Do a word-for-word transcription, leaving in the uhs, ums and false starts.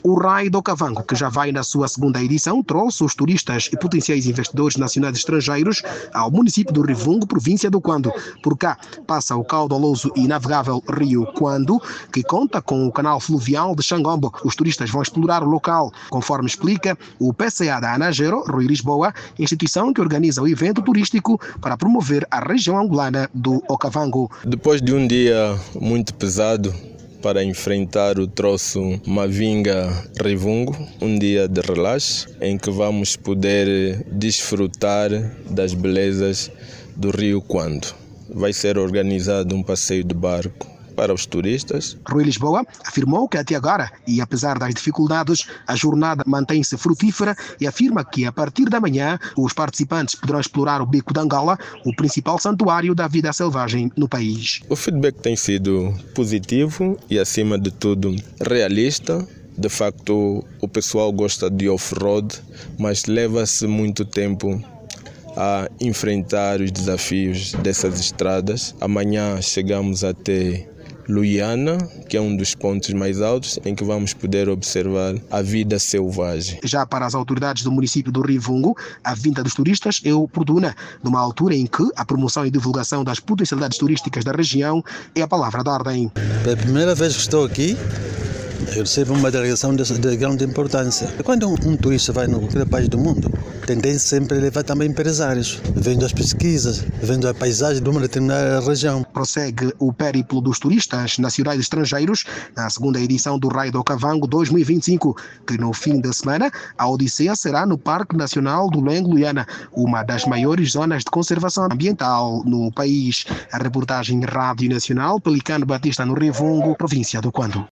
O Raio do Okavango, que já vai na sua segunda edição, trouxe os turistas e potenciais investidores nacionais e estrangeiros ao município do Rivungo, província do Quando. Por cá passa o caudaloso e navegável rio Quando, que conta com o canal fluvial de Xangombo. Os turistas vão explorar o local, conforme explica o P C A da Anagero, Rui Lisboa, instituição que organiza o evento turístico para promover a região angolana do Okavango. Depois de um dia muito pesado para enfrentar o troço Mavinga-Rivungo, um dia de relaxo em que vamos poder desfrutar das belezas do rio Quando. Vai ser organizado um passeio de barco para os turistas. Rui Lisboa afirmou que até agora, e apesar das dificuldades, a jornada mantém-se frutífera e afirma que a partir da manhã os participantes poderão explorar o Bico de Angola, o principal santuário da vida selvagem no país. O feedback tem sido positivo e, acima de tudo, realista. De facto, o pessoal gosta de off-road, mas leva-se muito tempo a enfrentar os desafios dessas estradas. Amanhã chegamos até Luiana, que é um dos pontos mais altos em que vamos poder observar a vida selvagem. Já para as autoridades do município do Rivungo, a vinda dos turistas é oportuna, numa altura em que a promoção e divulgação das potencialidades turísticas da região é a palavra da ordem. Pela primeira vez que estou aqui, eu recebo uma delegação de, de grande importância. Quando um, um turista vai no qualquer país do mundo, tendem sempre a levar também empresários, vendo as pesquisas, vendo a paisagem de uma determinada região. Prossegue o périplo dos turistas nacionais e estrangeiros na segunda edição do Raio do Okavango dois mil e vinte e cinco, que no fim de semana a odisseia será no Parque Nacional do Lengo-Luiana, uma das maiores zonas de conservação ambiental no país. A reportagem Rádio Nacional, Pelicano Batista, no Rivungo, província do Quando.